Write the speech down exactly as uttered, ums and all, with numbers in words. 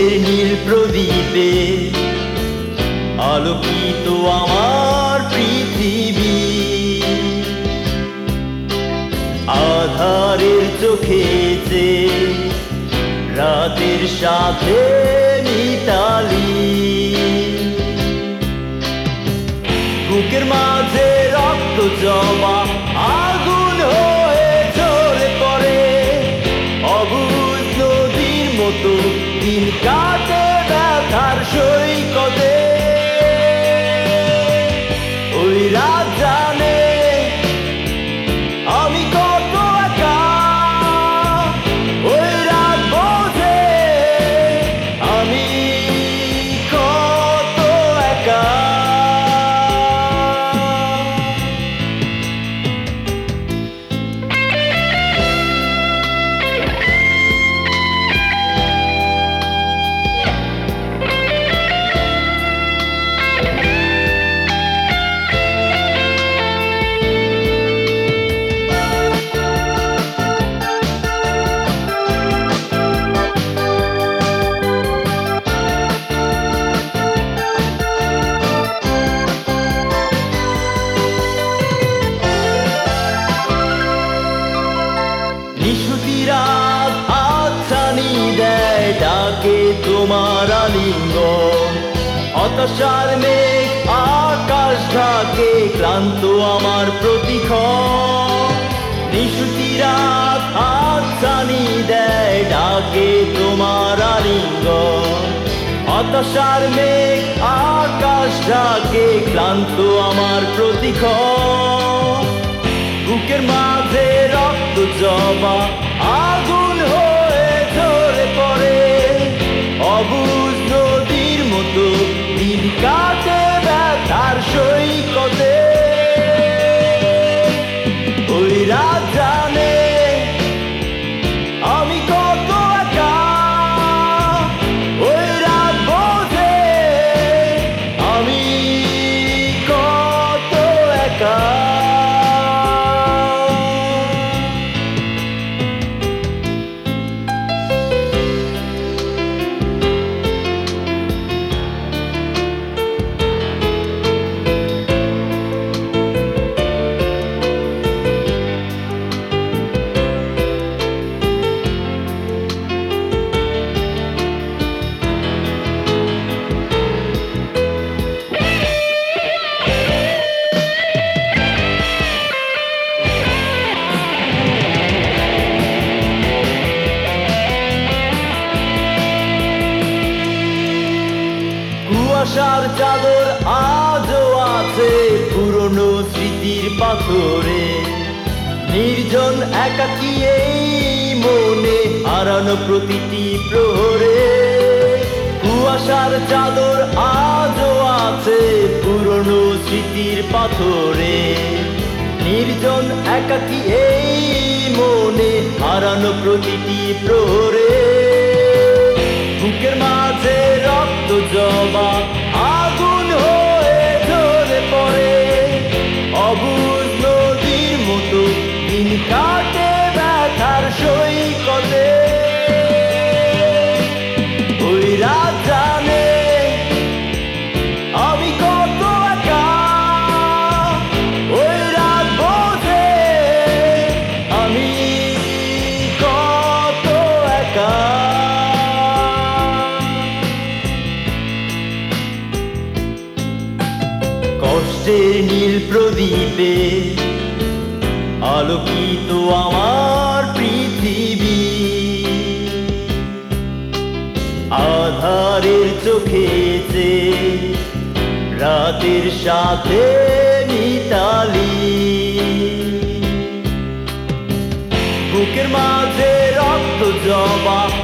কষ্টের নীল প্রদীপে আলোকিত আমার পৃথিবী। আধারের চোখে যে রাতের সাথে মিতালি, বুকের মাঝে রক্ত জমা আগুন হয়ে ঝরে পড়ে, অবুঝ নদীর মতো দিন কাটে ব্যথার সৈকতে। ওই রাত জানে আমি কত একা, ওই রাত বোঝে আমি কত একা। নিশুতিরাত হাতছানি দেয় ডাকে তোমার আলিঙ্গন, হতাশার মেঘ আকাশ ঢাকে ক্লান্ত আমার প্রতিক্ষণ। নিশুতিরাত হাতছানি দেয় ডাকে তোমার আলিঙ্গন, হতাশার মেঘ আকাশ ঢাকে ক্লান্ত আমার প্রতিক্ষণ। বুকের মাঝে রক্ত জমা আগুন হয়ে ঝরে পড়ে, অবুঝ নদীর মতো দিন কাটে ব্যথার সৈকতে। ওই রাত জানে আমি কত একা, ওই রাত বোঝে আমি কত একা। কুয়াশার চাদর আজও আছে পুরনো স্মৃতির পাথরে, নির্জন একাকী এই মনে হারানো প্রতিটি প্রহরে। কুয়াশার চাদর আজও আছে পুরনো স্মৃতির পাথরে, নির্জন একাকী এই মনে হারানো প্রতিটি প্রহরে। বুকের মাঝে রক্ত জমা আগুন হয়ে ঝরে পড়ে, অবুঝ নদীর মতো দিন কাটে ব্যথার সৈকতে। ওই রাত জানে আমি কত একা, ওই রাত বোঝে আমি কত একা। কষ্টের নীল প্রদীপে আলোকিত আমার পৃথিবী। আধারের চোখে যে রাতের সাথে মিতালি, বুকের মাঝে রক্ত জমা